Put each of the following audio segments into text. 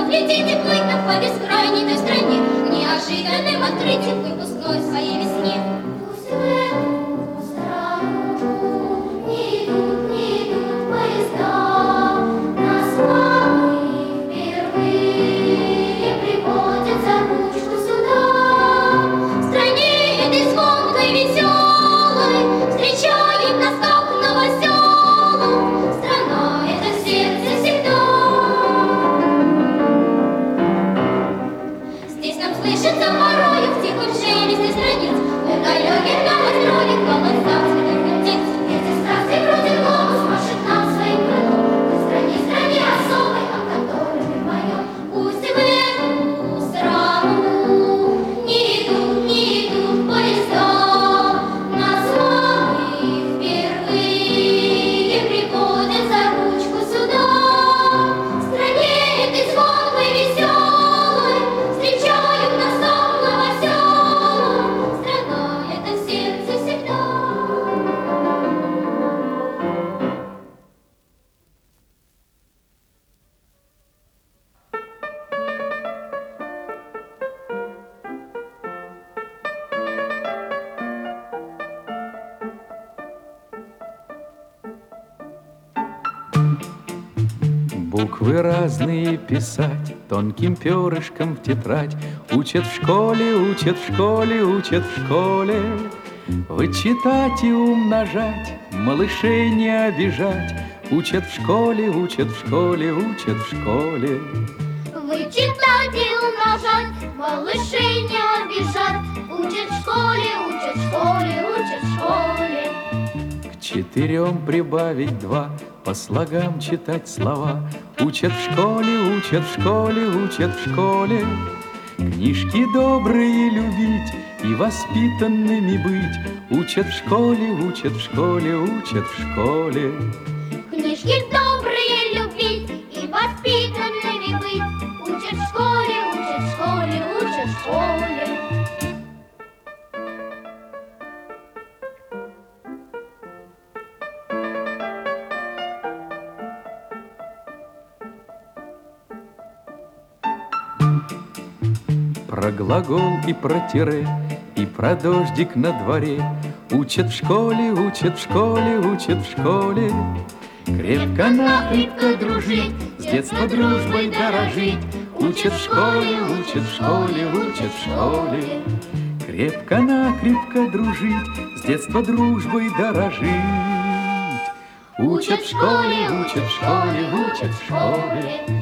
летите плыть на по бескрайней той стране, к неожиданным открытиям выпускной своей весне. Пусть в эту страну не идут поезда, нас мамы впервые приводят за ручку сюда. В стране этой звонкой, веселой встречает нас как новоселу. Страна — это сердце всегда. Здесь нам слышится порою в тихом шелесте страниц, в далеких новостроек голосах светлых птиц. Эти страсти крутит глобус, машет нам своим крылом. В стране особой, о которой мы поем. Пусть в эту страну не идут поезда, нас мамы впервые приводят за ручку сюда. В стране этой звонкой, веселой встречают нас как новоселу. Страна — это сердце всегда. Буквы разные писать тонким перышком в тетрадь. Учат в школе, учат в школе, учат в школе. Вычитать и умножать, малышей не обижать. Учат в школе, учат в школе, учат в школе. Вычитать и умножать, малышей не обижать. Учат в школе, учат в школе, учат в школе. К 4 прибавить 2, по слогам читать слова. Учат в школе, учат в школе, учат в школе. Книжки добрые любить и воспитанными быть. Учат в школе, учат в школе, учат в школе. Книжки добрые любить и воспитанными быть. Учат в школе, учат в школе, учат в школе. Про глагол и про тире, и про дождик на дворе. Учат в школе, учат в школе, учат в школе. Крепко-накрепко дружить, с детства дружбой дорожить. Учат в школе, учат в школе, учат в школе. Крепко-накрепко дружить, с детства дружбой дорожить. Учат в школе, учат в школе, учат в школе.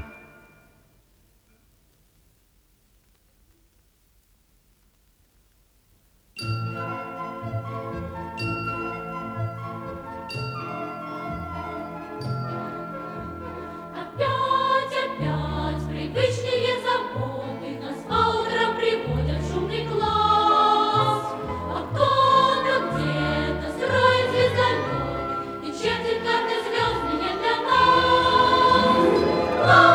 Опять привычные заботы нас по утрам приводят в шумный класс. А кто-то где-то строит звездолет и чертит карты звездные для нас.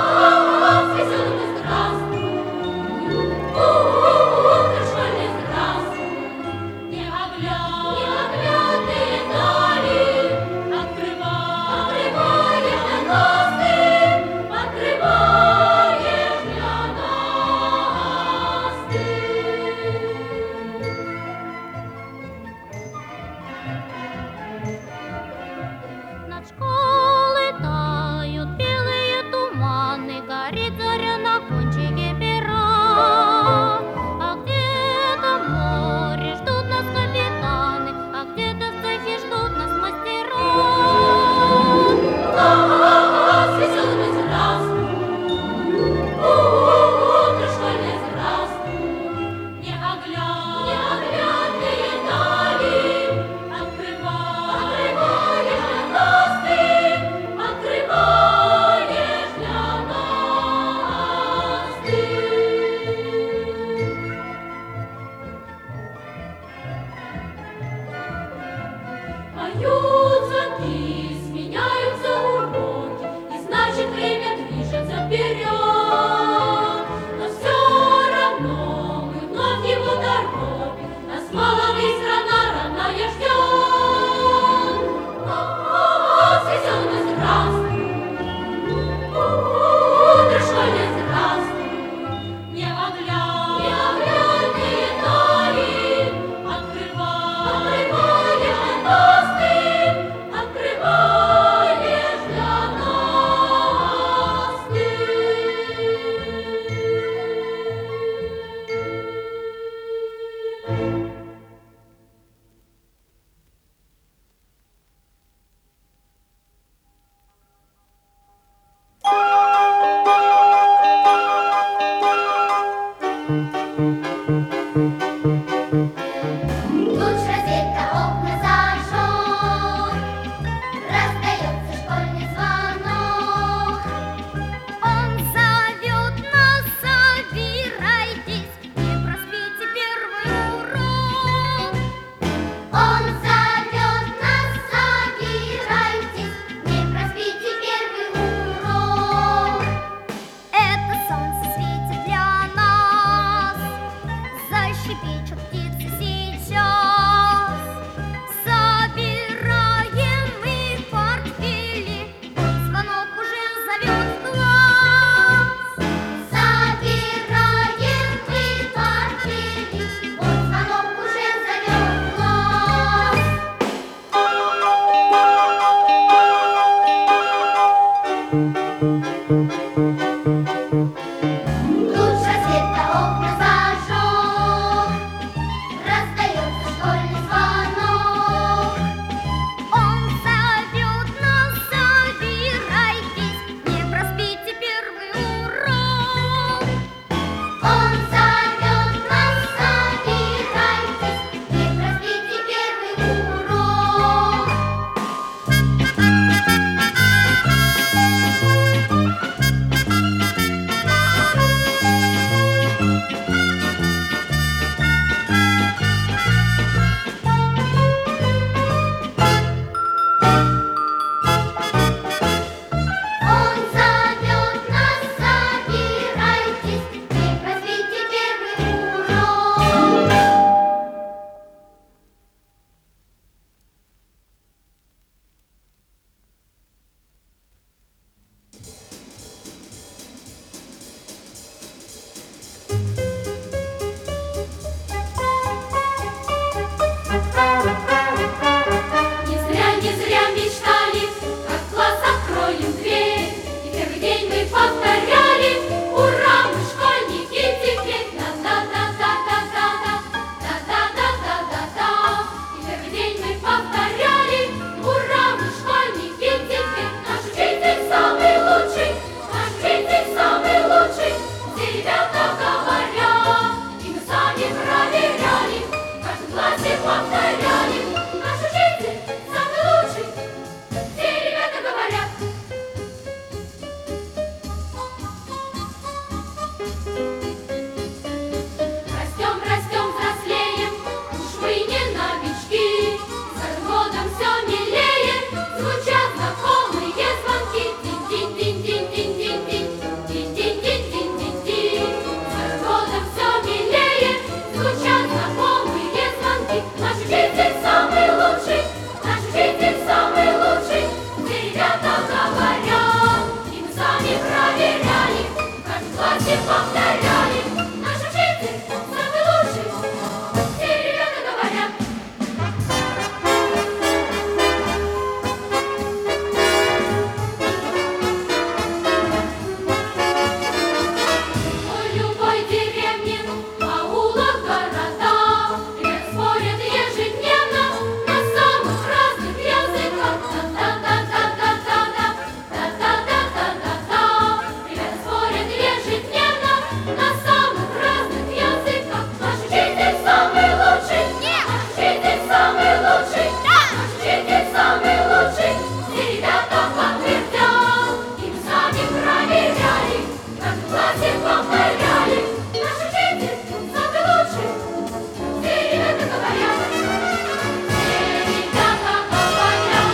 Тут сосед-то окна зажег, раздается школьный звонок. Он зовет нас, собирайтесь, не проспите первый урок. Он зовет нас, собирайтесь, не проспите первый урок. Он зовет нас, собирайтесь, не проспите первый урок. Не зря мечтали, как в класс откроем дверь. И первый день мы повторяли: ура, мы школьники теперь. Да-да-да-да-да-да-да, да-да-да-да-да-да. И первый день мы повторяли: ура, мы школьники теперь. Наш учитель самый лучший, наш учитель самый лучший. Все ребята говорят, и мы сами проверяли, в каждом классе повторяли: наш учитель самый лучший. Все ребята говорят. Растем, растем, взрослеем, уж мы не новички. С каждым годом все милее звучат знакомые звонки. Тин-тин-тин-тин-тин-тин, тин-тин-тин-тин-тин-тин. С каждым годом все милее звучат знакомые звонки. Наш учитель самый лучший, наш учитель самый лучший. Все ребята говорят, и мы сами проверяли, в каждом классе повторяли: наш учитель самый лучший. Все ребята говорят. В любой деревне, аулах, городах ребята спорят ежедневно на самых разных языках. Да-да-да-да-да-да, да-да-да-да-да-да. Ребята спорят ежедневно на самых разных языках. Наш учитель самый лучший, наш учитель самый лучший, наш учитель самый лучший. Все ребята подтвердят, и мы сами проверяли, в каждом классе повторяли: наш учитель самый лучший. Все ребята говорят, все ребята говорят.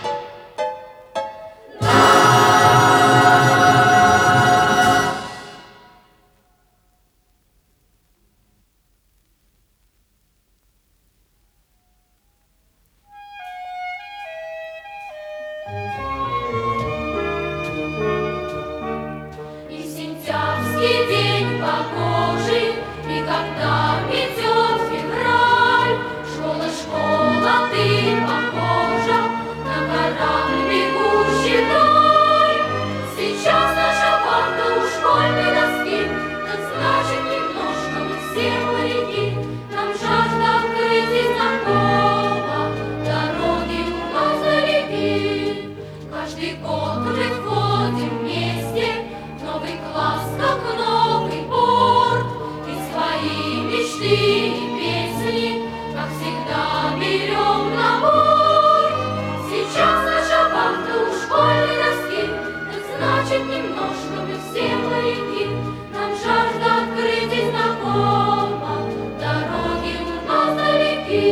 И сентябрьский день погожий, и когда идет февраль, школа, школа, ты похожа на корабль, бегущий вдаль. Сейчас наша парта у школьной доски, так значит немножко мы все моряки. Нам жажда открытий знакома, дороги у нас далеки. Каждый год мы входим вместе в новый класс, как новый порт. И свои мечты и песни, как всегда, берем на борт. Сейчас наша вахта у школьной доски, так значит немножко мы все моряки. Нам жажда открытий знакома, дороги у нас далеки.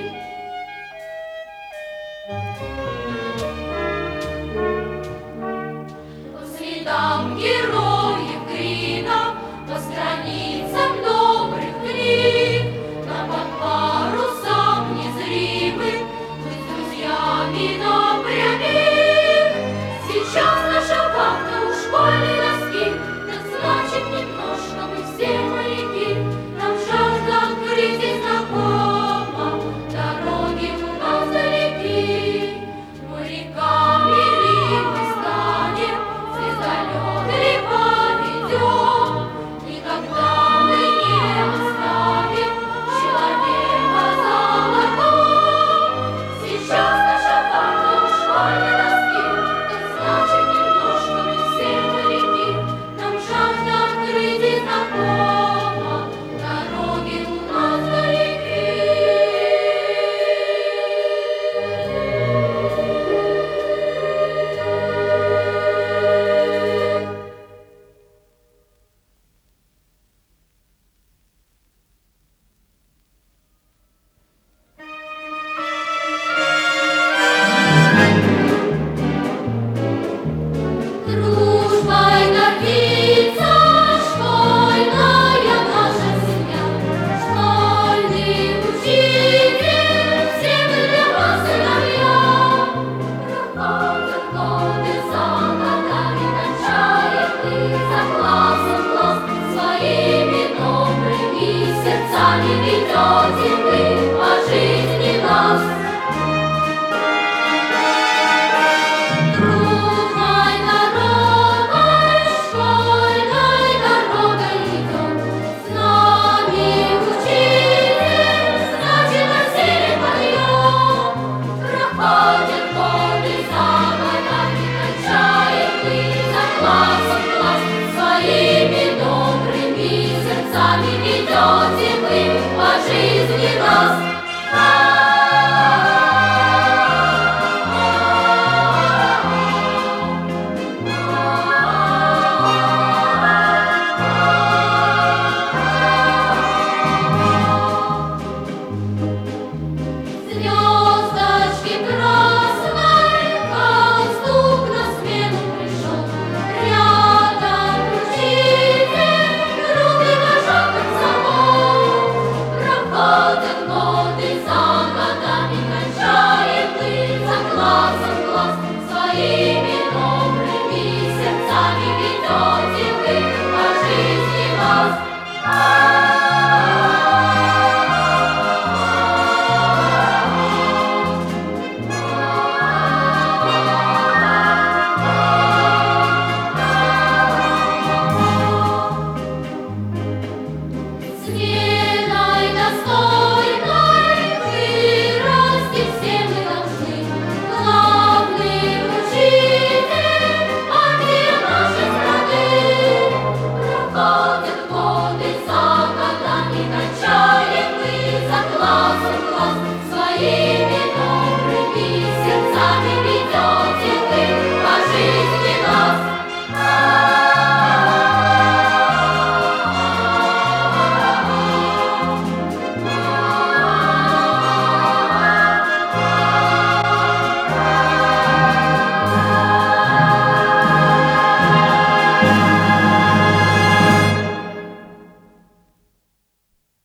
По следам героев Грина, по страницам добрых книг, нам под парусам незримым быть друзьями напрямик. Сейчас наша вахта у школьной доски, Ой,